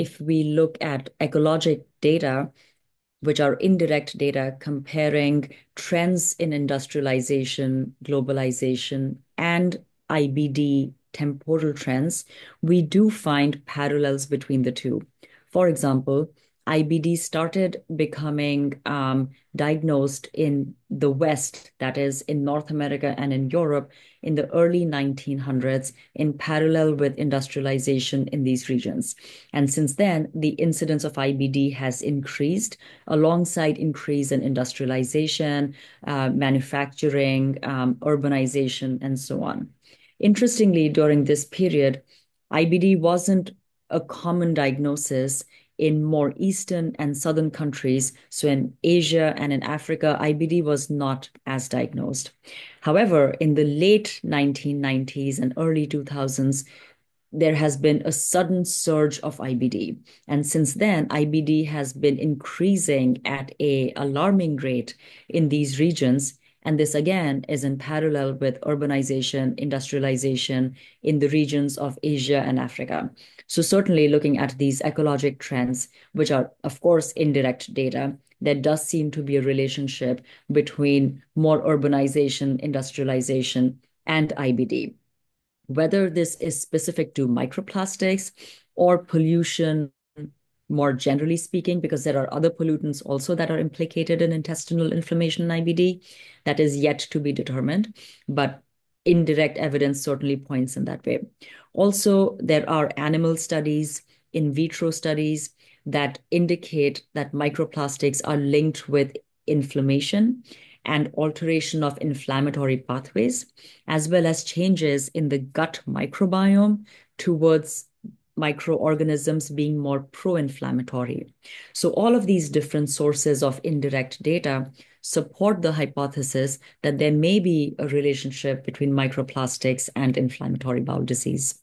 if we look at ecologic data, which are indirect data comparing trends in industrialization, globalization, and IBD temporal trends, we do find parallels between the two. For example, IBD started becoming diagnosed in the West, that is, in North America and in Europe, in the early 1900s, in parallel with industrialization in these regions. And since then, the incidence of IBD has increased alongside increase in industrialization, manufacturing, urbanization, and so on. Interestingly, during this period, IBD wasn't a common diagnosis in more Eastern and Southern countries. So in Asia and in Africa, IBD was not as diagnosed. However, in the late 1990s and early 2000s, there has been a sudden surge of IBD. And since then, IBD has been increasing at a alarming rate in these regions. And this again is in parallel with urbanization, industrialization in the regions of Asia and Africa. So certainly looking at these ecologic trends, which are, of course, indirect data, there does seem to be a relationship between more urbanization, industrialization, and IBD. Whether this is specific to microplastics or pollution, more generally speaking, because there are other pollutants also that are implicated in intestinal inflammation in IBD, that is yet to be determined, but indirect evidence certainly points in that way. Also, there are animal studies, in vitro studies that indicate that microplastics are linked with inflammation and alteration of inflammatory pathways, as well as changes in the gut microbiome towards microorganisms being more pro-inflammatory. So all of these different sources of indirect data support the hypothesis that there may be a relationship between microplastics and inflammatory bowel disease.